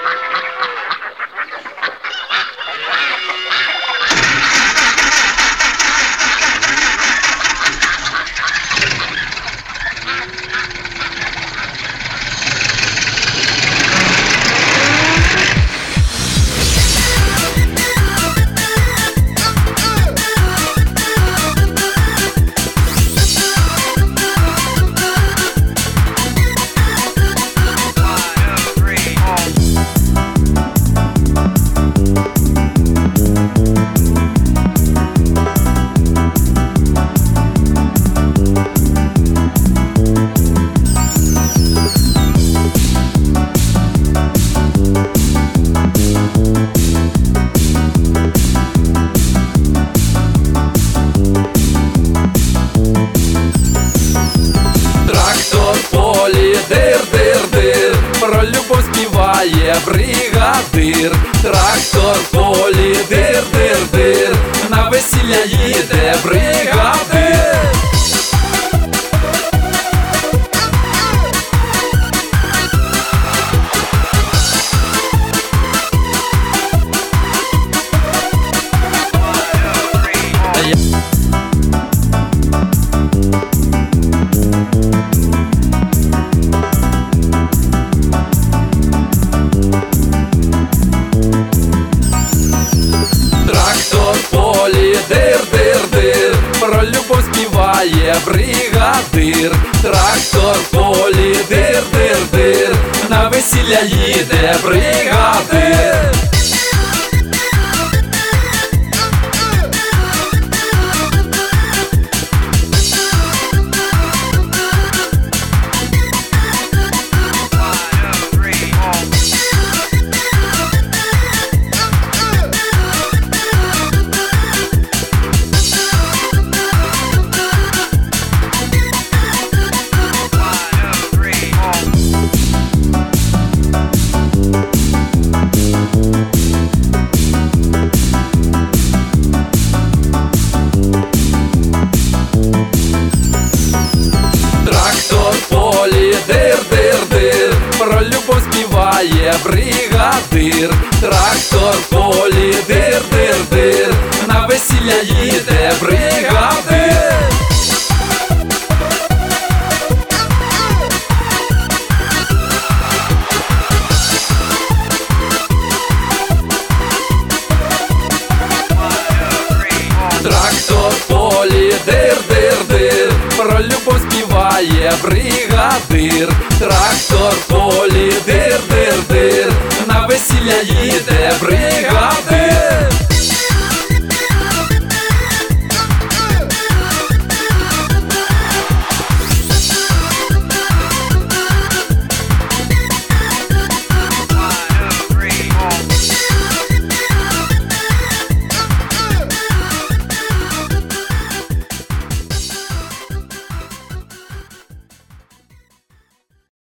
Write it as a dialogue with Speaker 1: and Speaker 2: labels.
Speaker 1: Про любов співає бригадир. Трактор в полі дир-дир-дир, на весілля їде бригадир. Дир-дир-дир, про любов співає бригадир. Трактор в полі дир-дир-дир, на весілля їде бригадир. Дир-дир-дир, про любов співає бригадир. Трактор в полі дир-дир-дир, на весілля їде бригадир. Трактор в полі дир-дир-дир, про любов співає бригадир. Трактор в полі дир-дир-дир, на весілля їде бригадир.